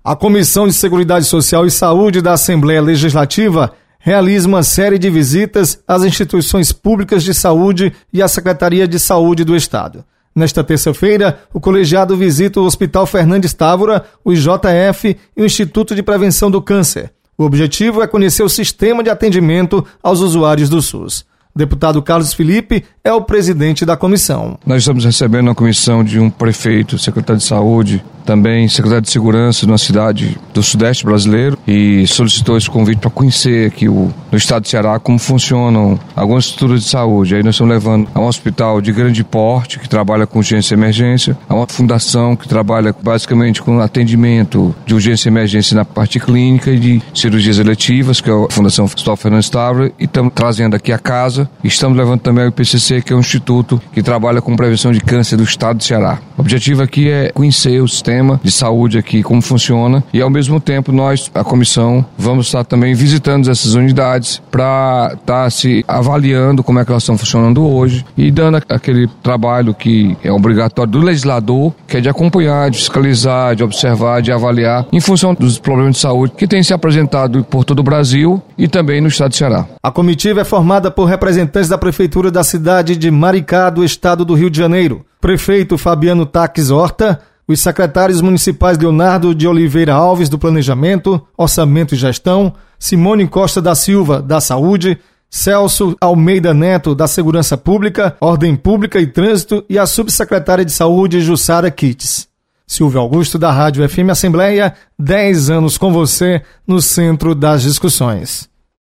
A Comissão de Seguridade Social e Saúde da Assembleia Legislativa realiza uma série de visitas às instituições públicas de saúde e à Secretaria de Saúde do Estado. Nesta terça-feira, o colegiado visita o Hospital Fernandes Távora, o IJF e o Instituto de Prevenção do Câncer. O objetivo é conhecer o sistema de atendimento aos usuários do SUS. O deputado Carlos Felipe é o presidente da comissão. Nós estamos recebendo a comissão de um prefeito, secretário de saúde, também secretário de segurança de uma cidade do sudeste brasileiro, e solicitou esse convite para conhecer aqui no estado de Ceará como funcionam algumas estruturas de saúde. Aí nós estamos levando a um hospital de grande porte que trabalha com urgência e emergência, a uma fundação que trabalha basicamente com atendimento de urgência e emergência na parte clínica e de cirurgias eletivas, que é a Fundação Hospital Fernandes Távora, e estamos trazendo aqui a casa. Estamos levando também o IPCC, que é um instituto que trabalha com prevenção de câncer do estado de Ceará. O objetivo aqui é conhecer o sistema de saúde aqui, como funciona, e ao mesmo tempo nós, a comissão, vamos estar também visitando essas unidades para estar se avaliando como é que elas estão funcionando hoje e dando aquele trabalho que é obrigatório do legislador, que é de acompanhar, de fiscalizar, de observar, de avaliar, em função dos problemas de saúde que têm se apresentado por todo o Brasil e também no estado de Ceará. A comitiva é formada por representantes da Prefeitura da cidade de Maricá, do estado do Rio de Janeiro, prefeito Fabiano Taques Horta, os secretários municipais Leonardo de Oliveira Alves, do Planejamento, Orçamento e Gestão, Simone Costa da Silva, da Saúde, Celso Almeida Neto, da Segurança Pública, Ordem Pública e Trânsito, e a subsecretária de Saúde, Jussara Kites. Silvio Augusto, da Rádio FM Assembleia, 10 anos com você no centro das discussões.